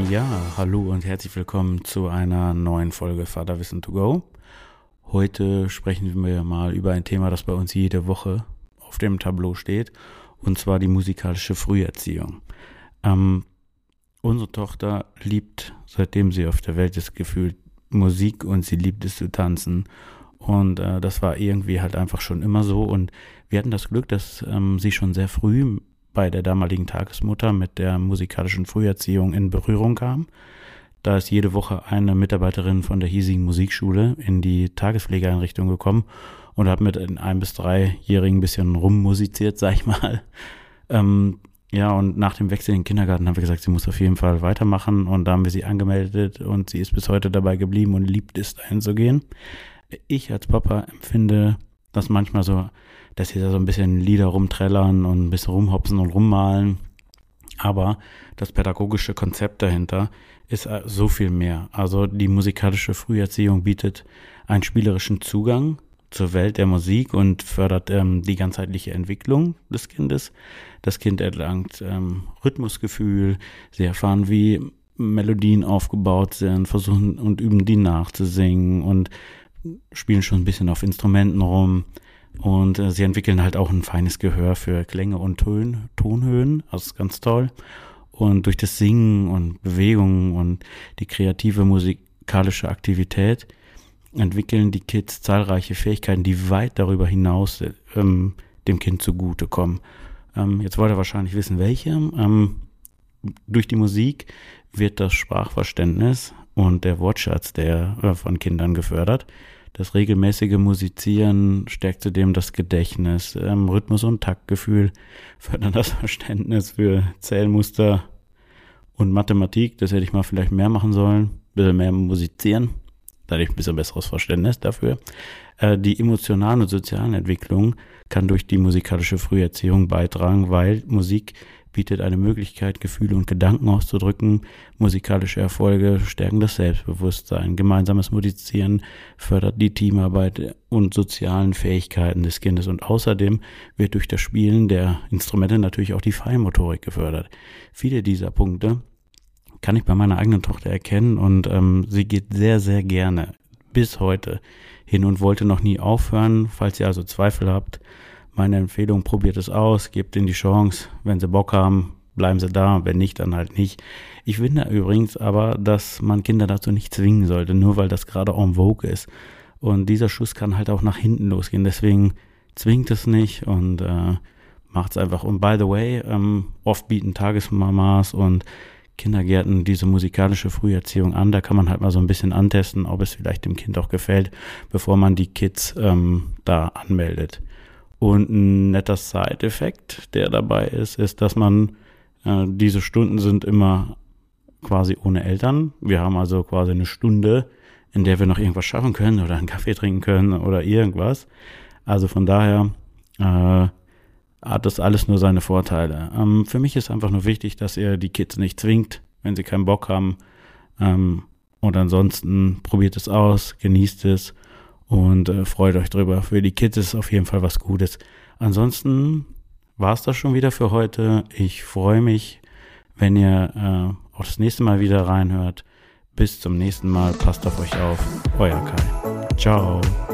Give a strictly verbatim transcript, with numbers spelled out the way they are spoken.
Ja, hallo und herzlich willkommen zu einer neuen Folge Vaterwissen to go. Heute sprechen wir mal über ein Thema, das bei uns jede Woche auf dem Tableau steht, und zwar die musikalische Früherziehung. Ähm, unsere Tochter liebt, seitdem sie auf der Welt ist, gefühlt Musik, und sie liebt es zu tanzen. Und äh, das war irgendwie halt einfach schon immer so, und wir hatten das Glück, dass ähm, sie schon sehr früh bei der damaligen Tagesmutter mit der musikalischen Früherziehung in Berührung kam. Da ist jede Woche eine Mitarbeiterin von der hiesigen Musikschule in die Tagespflegeeinrichtung gekommen und hat mit einem ein- bis dreijährigen ein bisschen rummusiziert, sag ich mal. Ähm, ja, und nach dem Wechsel in den Kindergarten haben wir gesagt, sie muss auf jeden Fall weitermachen, und da haben wir sie angemeldet und sie ist bis heute dabei geblieben und liebt es, dahin zu gehen. Ich als Papa empfinde das manchmal so, dass sie da so ein bisschen Lieder rumträllern und ein bisschen rumhopsen und rummalen. Aber das pädagogische Konzept dahinter ist so viel mehr. Also die musikalische Früherziehung bietet einen spielerischen Zugang zur Welt der Musik und fördert ähm, die ganzheitliche Entwicklung des Kindes. Das Kind erlangt ähm, Rhythmusgefühl, sie erfahren, wie Melodien aufgebaut sind, versuchen und üben die nachzusingen und spielen schon ein bisschen auf Instrumenten rum. Und äh, sie entwickeln halt auch ein feines Gehör für Klänge und Tön, Tonhöhen. Das ist ganz toll. Und durch das Singen und Bewegungen und die kreative musikalische Aktivität entwickeln die Kids zahlreiche Fähigkeiten, die weit darüber hinaus ähm, dem Kind zugutekommen. Ähm, jetzt wollt ihr wahrscheinlich wissen, welche. Ähm, durch die Musik wird das Sprachverständnis und der Wortschatz der äh, von Kindern gefördert. Das regelmäßige Musizieren stärkt zudem das Gedächtnis, ähm, Rhythmus- und Taktgefühl, fördern das Verständnis für Zählmuster und Mathematik. Das hätte ich mal vielleicht mehr machen sollen, ein bisschen mehr musizieren. Da hatte ich ein bisschen besseres Verständnis dafür. Äh, die emotionalen und sozialen Entwicklung kann durch die musikalische Früherziehung beitragen, weil Musik bietet eine Möglichkeit, Gefühle und Gedanken auszudrücken. Musikalische Erfolge stärken das Selbstbewusstsein. Gemeinsames Musizieren fördert die Teamarbeit und sozialen Fähigkeiten des Kindes. Und außerdem wird durch das Spielen der Instrumente natürlich auch die Feinmotorik gefördert. Viele dieser Punkte kann ich bei meiner eigenen Tochter erkennen, und ähm, sie geht sehr, sehr gerne bis heute hin und wollte noch nie aufhören. Falls ihr also Zweifel habt, meine Empfehlung, probiert es aus, gebt ihnen die Chance. Wenn sie Bock haben, bleiben sie da, wenn nicht, dann halt nicht. Ich finde übrigens aber, dass man Kinder dazu nicht zwingen sollte, nur weil das gerade en vogue ist. Und dieser Schuss kann halt auch nach hinten losgehen, deswegen zwingt es nicht und äh, macht es einfach. Und by the way, ähm, oft bieten Tagesmamas und Kindergärten diese musikalische Früherziehung an. Da kann man halt mal so ein bisschen antesten, ob es vielleicht dem Kind auch gefällt, bevor man die Kids ähm, da anmeldet. Und ein netter Side-Effekt, der dabei ist, ist, dass man, äh, diese Stunden sind immer quasi ohne Eltern. Wir haben also quasi eine Stunde, in der wir noch irgendwas schaffen können oder einen Kaffee trinken können oder irgendwas. Also von daher äh, hat das alles nur seine Vorteile. Ähm, für mich ist einfach nur wichtig, dass ihr die Kids nicht zwingt, wenn sie keinen Bock haben. Ähm, und ansonsten probiert es aus, genießt es. Und äh, freut euch drüber. Für die Kids ist auf jeden Fall was Gutes. Ansonsten war es das schon wieder für heute. Ich freue mich, wenn ihr äh, auch das nächste Mal wieder reinhört. Bis zum nächsten Mal. Passt auf euch auf. Euer Kai. Ciao.